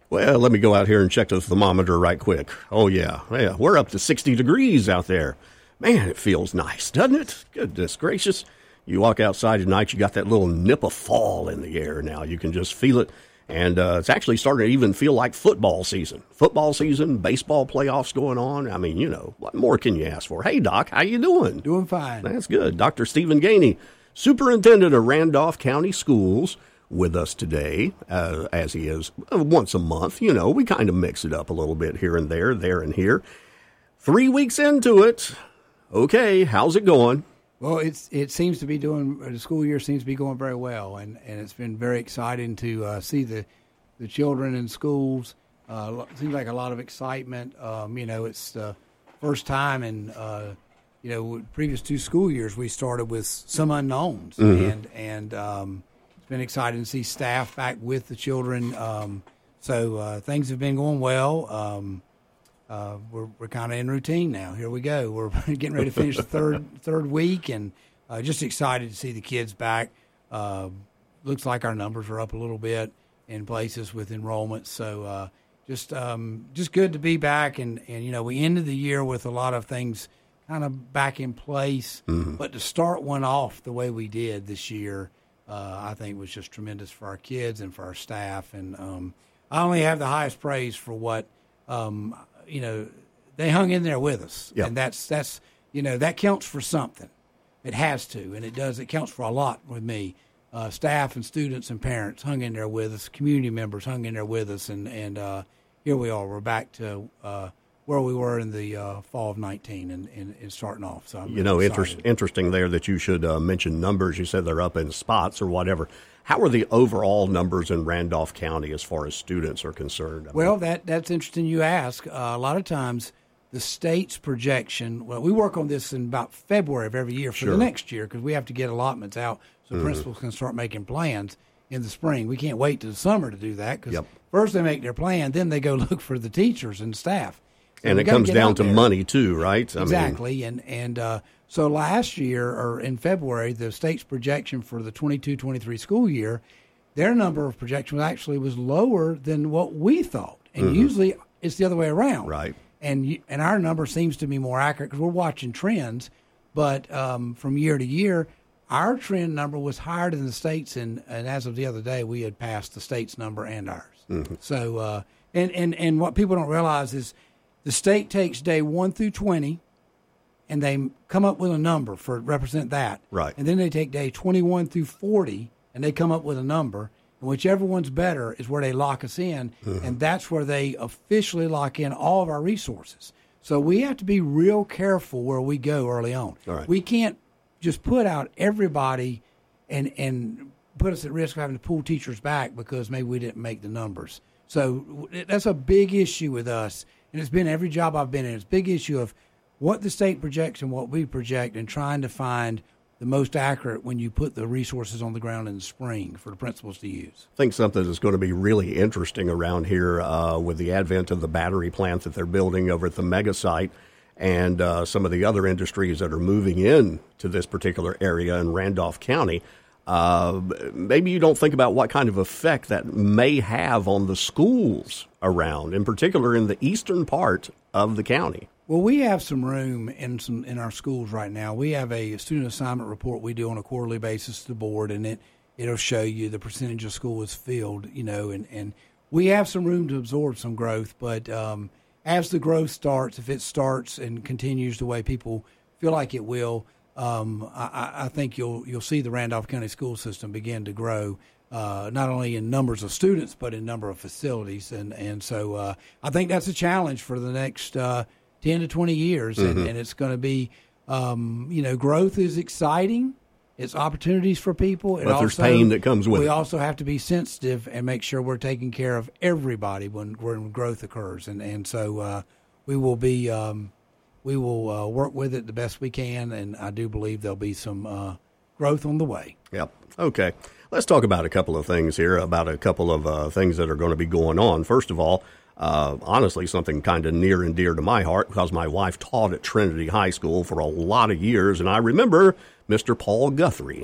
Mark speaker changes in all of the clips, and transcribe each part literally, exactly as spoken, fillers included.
Speaker 1: Well, let me go out here and check the thermometer right quick. Oh, yeah. Yeah, we're up to sixty degrees out there. Man, it feels nice, doesn't it? Goodness gracious. You walk outside tonight, you got that little nip of fall in the air now. You can just feel it. And uh, it's actually starting to even feel like football season. Football season, baseball playoffs going on. I mean, you know, what more can you ask for? Hey, Doc, how you doing?
Speaker 2: Doing fine.
Speaker 1: That's good. Doctor Stephen Gainey, Superintendent of Randolph County Schools, with us today, uh, as he is uh, once a month. You know, we kind of mix it up a little bit here and there, there and here. Three weeks into it. Okay, how's it going?
Speaker 2: Well, it's it seems to be doing, the school year seems to be going very well, and, and it's been very exciting to uh, see the, the children in schools. Uh, seems like a lot of excitement. Um, you know, it's the first time in, uh, you know, previous two school years we started with some unknowns, mm-hmm. and, and um been exciting to see staff back with the children. Um, so uh, things have been going well. Um, uh, we're we're kind of in routine now. Here we go. We're getting ready to finish the third third week, and uh, just excited to see the kids back. Uh, looks like our numbers are up a little bit in places with enrollment. So uh, just um, just good to be back. And, and, you know, we ended the year with a lot of things kind of back in place. Mm-hmm. But to start one off the way we did this year, Uh, I think was just tremendous for our kids and for our staff. And um, I only have the highest praise for what, um, you know, they hung in there with us.
Speaker 1: Yep.
Speaker 2: And that's, that's, you know, that counts for something. It has to, and it does. It counts for a lot with me. Uh, staff and students and parents hung in there with us. Community members hung in there with us. And, and uh, here we are. We're back to uh, where we were in the uh, fall of nineteen and, and, and starting off. So I'm
Speaker 1: you know,
Speaker 2: really
Speaker 1: inter- interesting there that you should uh, mention numbers. You said they're up in spots or whatever. How are the overall numbers in Randolph County as far as students are concerned? I
Speaker 2: well,
Speaker 1: mean,
Speaker 2: that that's interesting you ask. Uh, a lot of times the state's projection, well, we work on this in about February of every year for
Speaker 1: sure.
Speaker 2: the next year because we have to get allotments out so mm-hmm. principals can start making plans in the spring. We can't wait till the summer to do that because
Speaker 1: yep.
Speaker 2: first they make their plan, then they go look for the teachers and staff. So
Speaker 1: and it comes down to there. money, too, right? I
Speaker 2: exactly.
Speaker 1: Mean,
Speaker 2: and and uh, so last year, or in February, the state's projection for the twenty-two twenty-three school year, their number of projections actually was lower than what we thought. And mm-hmm. usually it's the other way around.
Speaker 1: Right.
Speaker 2: And you, and our number seems to be more accurate because we're watching trends. But um, from year to year, our trend number was higher than the state's. And, and as of the other day, we had passed the state's number and ours. Mm-hmm. So, uh, and, and, and what people don't realize is, the state takes day one through twenty, and they come up with a number for represent that.
Speaker 1: Right.
Speaker 2: And then they take day twenty-one through forty, and they come up with a number. And whichever one's better is where they lock us in, mm-hmm. and that's where they officially lock in all of our resources. So we have to be real careful where we go early on.
Speaker 1: All right.
Speaker 2: We can't just put out everybody and and put us at risk of having to pull teachers back because maybe we didn't make the numbers. So that's a big issue with us. And it's been every job I've been in. It's a big issue of what the state projects and what we project and trying to find the most accurate when you put the resources on the ground in the spring for the principals to use.
Speaker 1: I think something that's going to be really interesting around here uh, with the advent of the battery plant that they're building over at the mega site and uh, some of the other industries that are moving in to this particular area in Randolph County. Uh, maybe you don't think about what kind of effect that may have on the schools around, in particular in the eastern part of the county.
Speaker 2: Well, we have some room in some in our schools right now. We have a student assignment report we do on a quarterly basis to the board, and it, it'll show you the percentage of school is filled, you know, and, and we have some room to absorb some growth. But um, as the growth starts, if it starts and continues the way people feel like it will, Um, I, I think you'll you'll see the Randolph County school system begin to grow, uh, not only in numbers of students but in number of facilities, and and so uh, I think that's a challenge for the next uh, ten to twenty years, mm-hmm. and, and it's going to be, um, you know, growth is exciting, it's opportunities for people,
Speaker 1: but it there's also, pain that comes with
Speaker 2: we
Speaker 1: it.
Speaker 2: We also have to be sensitive and make sure we're taking care of everybody when when growth occurs, and and so uh, we will be. Um, We will uh, work with it the best we can, and I do believe there'll be some uh, growth on the way.
Speaker 1: Yep. Okay. Let's talk about a couple of things here, about a couple of uh, things that are going to be going on. First of all, uh, honestly, something kind of near and dear to my heart because my wife taught at Trinity High School for a lot of years, and I remember Mister Paul Guthrie.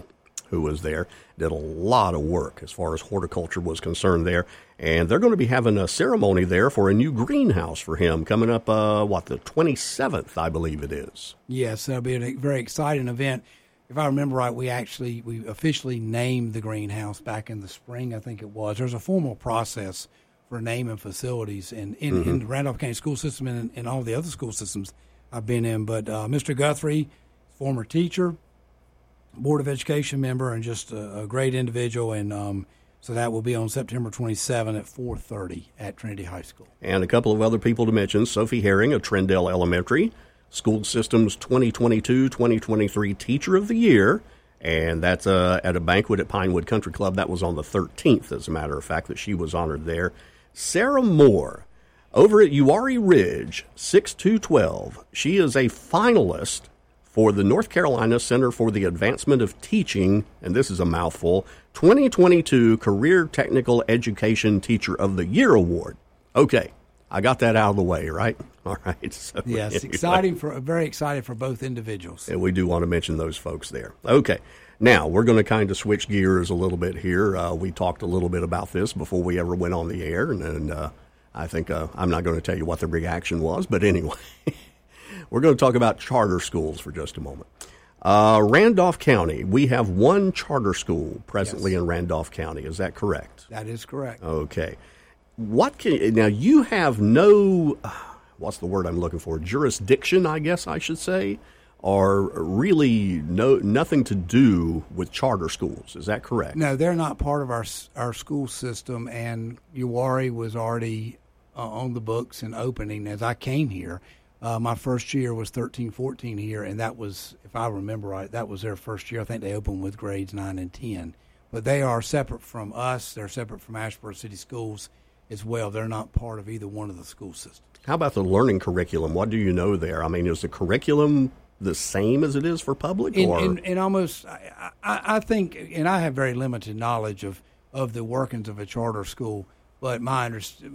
Speaker 1: who was there, did a lot of work as far as horticulture was concerned there. And they're going to be having a ceremony there for a new greenhouse for him coming up, uh, what, the twenty-seventh, I believe it is.
Speaker 2: Yes, that'll be a very exciting event. If I remember right, we actually, we officially named the greenhouse back in the spring, I think it was. There's a formal process for naming facilities in, in, mm-hmm. in the Randolph County school system and in all the other school systems I've been in. But uh, Mister Guthrie, former teacher, Board of Education member, and just a, a great individual. And um, so that will be on September twenty-seventh at four thirty at Trinity High School.
Speaker 1: And a couple of other people to mention, Sophie Herring of Trendale Elementary, School System's twenty twenty-two twenty twenty-three Teacher of the Year, and that's uh, at a banquet at Pinewood Country Club. That was on the thirteenth, as a matter of fact, that she was honored there. Sarah Moore, over at Uwharrie Ridge, six two twelve. She is a finalist for the North Carolina Center for the Advancement of Teaching, and this is a mouthful, twenty twenty-two Career Technical Education Teacher of the Year Award. Okay, I got that out of the way, right? All right. So,
Speaker 2: yes, anyway. exciting for very excited for both individuals.
Speaker 1: And we do want to mention those folks there. Okay. Now, we're going to kind of switch gears a little bit here. Uh, we talked a little bit about this before we ever went on the air, and, and uh, I think uh, I'm not going to tell you what the reaction was, but anyway, we're going to talk about charter schools for just a moment. Uh, Randolph County, we have one charter school presently yes. in Randolph County. Is that correct?
Speaker 2: That is correct.
Speaker 1: Okay. What can now you have no, uh, what's the word I'm looking for? Jurisdiction, I guess I should say, or really no nothing to do with charter schools. Is that correct?
Speaker 2: No, they're not part of our our school system, and Uwharrie was already uh, on the books and opening as I came here. Uh, my first year was thirteen fourteen here, and that was, if I remember right, that was their first year. I think they opened with grades nine and ten. But they are separate from us. They're separate from Asheboro City Schools as well. They're not part of either one of the school systems.
Speaker 1: How about the learning curriculum? What do you know there? I mean, is the curriculum the same as it is for public?
Speaker 2: In,
Speaker 1: or?
Speaker 2: in, in almost, I, I, I think, and I have very limited knowledge of, of the workings of a charter school, but my,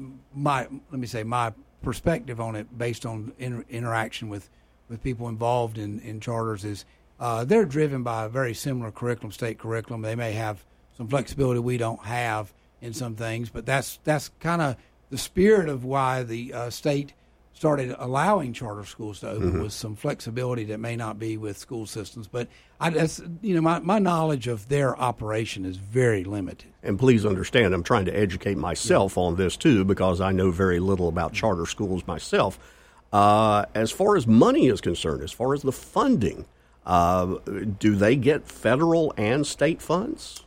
Speaker 2: my let me say, my perspective on it based on inter, interaction with, with people involved in, in charters is uh, they're driven by a very similar curriculum, state curriculum. They may have some flexibility we don't have in some things, but that's that's kind of the spirit of why the uh, state started allowing charter schools to open mm-hmm. was some flexibility that may not be with school systems. But I, that's, you know, my, my knowledge of their operation is very limited.
Speaker 1: And please understand, I'm trying to educate myself yeah. on this too, because I know very little about charter schools myself. Uh, as far as money is concerned, as far as the funding, uh, do they get federal and state funds?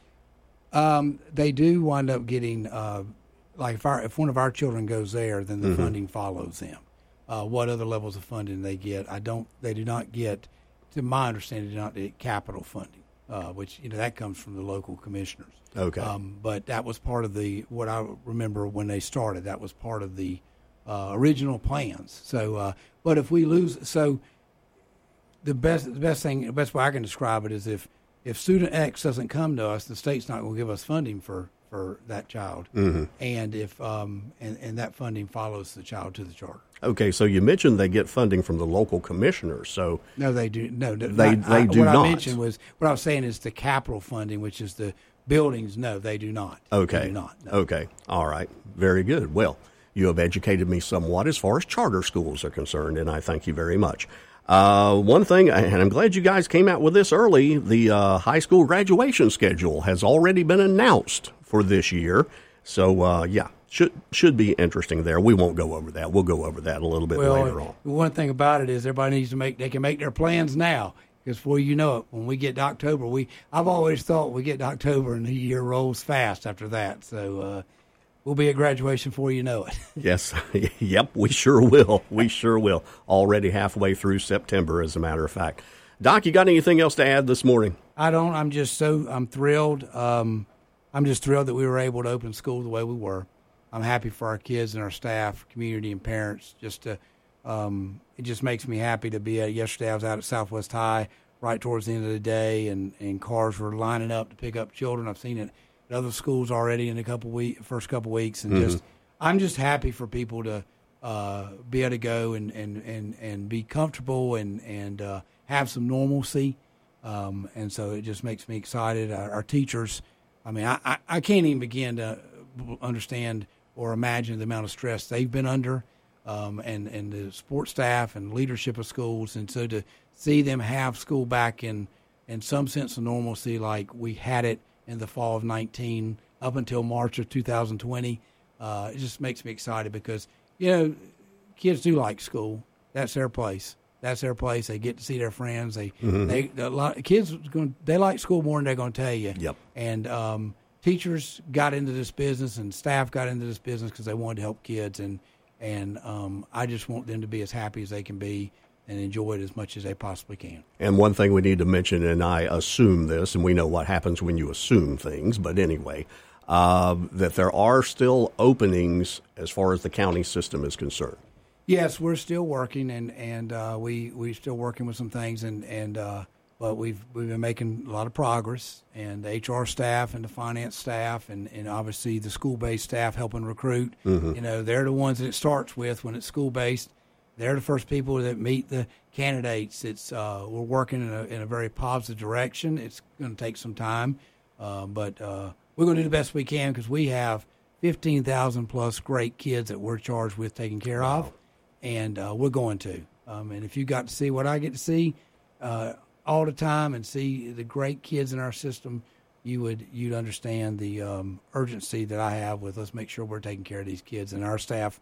Speaker 2: Um, they do wind up getting, uh, like if, our, if one of our children goes there, then the mm-hmm. funding follows them. Uh, what other levels of funding they get, I don't. They do not get, to my understanding, do not get capital funding, uh, which you know that comes from the local commissioners.
Speaker 1: Okay.
Speaker 2: Um, but that was part of the what I remember when they started. That was part of the uh, original plans. So, uh, but if we lose, so the best the best thing, the best way I can describe it is if if student X doesn't come to us, the state's not going to give us funding for. for that child, mm-hmm. and if um, and, and that funding follows the child to the charter.
Speaker 1: Okay, so you mentioned they get funding from the local commissioners. So
Speaker 2: no, they do no.
Speaker 1: They
Speaker 2: I,
Speaker 1: they
Speaker 2: I,
Speaker 1: do
Speaker 2: what
Speaker 1: not.
Speaker 2: What I mentioned was what I was saying is the capital funding, which is the buildings. No, they do not.
Speaker 1: Okay,
Speaker 2: they do not. No.
Speaker 1: Okay, all right, very good. Well, you have educated me somewhat as far as charter schools are concerned, and I thank you very much. Uh, one thing, and I'm glad you guys came out with this early, the uh, high school graduation schedule has already been announced for this year. So, uh, yeah, should should be interesting there. We won't go over that. We'll go over that a little bit
Speaker 2: well,
Speaker 1: later on.
Speaker 2: One thing about it is everybody needs to make, they can make their plans now. Because before you know it, when we get to October, we I've always thought we get to October and the year rolls fast after that. So, uh, we'll be at graduation before you know it.
Speaker 1: Yes. Yep, we sure will. We sure will. Already halfway through September, as a matter of fact. Doc, you got anything else to add this morning?
Speaker 2: I don't. I'm just so, I'm thrilled. Um, I'm just thrilled that we were able to open school the way we were. I'm happy for our kids and our staff, community, and parents. Just to, um, it just makes me happy to be at, yesterday I was out at Southwest High right towards the end of the day, and, and cars were lining up to pick up children. I've seen it at other schools already in the couple week, first couple weeks, and mm-hmm. just I'm just happy for people to uh, be able to go and, and, and, and be comfortable and and uh, have some normalcy. Um, and so it just makes me excited. Our, our teachers, I mean, I, I, I can't even begin to understand or imagine the amount of stress they've been under, um, and, and the support staff and leadership of schools. And so to see them have school back in, in some sense of normalcy like we had it in the fall of nineteen up until March of two thousand twenty, uh, it just makes me excited because, you know, kids do like school. That's their place. That's their place. They get to see their friends. They, mm-hmm. they, a lot of kids going, they like school more than they're going to tell you.
Speaker 1: Yep.
Speaker 2: And um, teachers got into this business and staff got into this business because they wanted to help kids. And and um, I just want them to be as happy as they can be and enjoy it as much as they possibly can.
Speaker 1: And one thing we need to mention, and I assume this, and we know what happens when you assume things, but anyway, uh, that there are still openings as far as the county system is concerned.
Speaker 2: Yes, we're still working, and and uh, we we still working with some things, and and uh, but we've we've been making a lot of progress, and the H R staff and the finance staff, and, and obviously the school based staff helping recruit. Mm-hmm. You know, they're the ones that it starts with when it's school based. They're the first people that meet the candidates. It's uh, we're working in a in a very positive direction. It's going to take some time, uh, but uh, we're going to do the best we can because we have fifteen thousand plus great kids that we're charged with taking care wow. of. And uh, we're going to. Um, and if you got to see what I get to see uh, all the time and see the great kids in our system, you would you'd understand the um, urgency that I have with let's make sure we're taking care of these kids. And our staff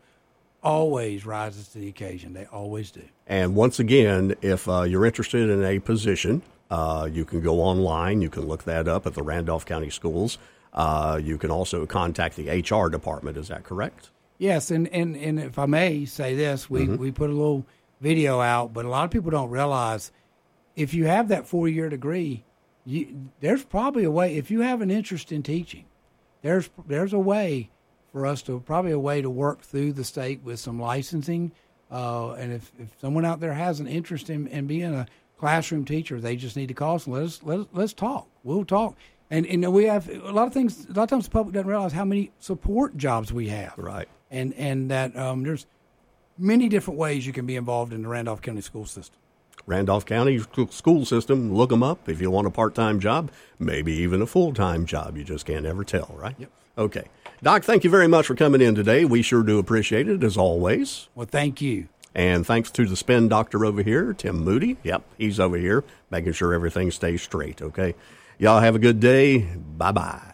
Speaker 2: always rises to the occasion. They always do.
Speaker 1: And once again, if uh, you're interested in a position, uh, you can go online. You can look that up at the Randolph County Schools. Uh, you can also contact the H R department. Is that correct?
Speaker 2: Yes, and, and, and if I may say this, we, mm-hmm. we put a little video out, but a lot of people don't realize if you have that four-year degree, you, there's probably a way, if you have an interest in teaching, there's there's a way for us to, probably a way to work through the state with some licensing, uh, and if, if someone out there has an interest in, in being a classroom teacher, they just need to call us and let us, let us, let's talk. We'll talk. And, and we have a lot of things, a lot of times the public doesn't realize how many support jobs we have.
Speaker 1: Right.
Speaker 2: And and that um, there's many different ways you can be involved in the Randolph County school system.
Speaker 1: Randolph County school system, look them up if you want a part-time job, maybe even a full-time job. You just can't ever tell, right?
Speaker 2: Yep.
Speaker 1: Okay. Doc, thank you very much for coming in today. We sure do appreciate it, as always.
Speaker 2: Well, thank you.
Speaker 1: And thanks to the spin doctor over here, Tim Moody. Yep, he's over here making sure everything stays straight, okay? Y'all have a good day. Bye-bye.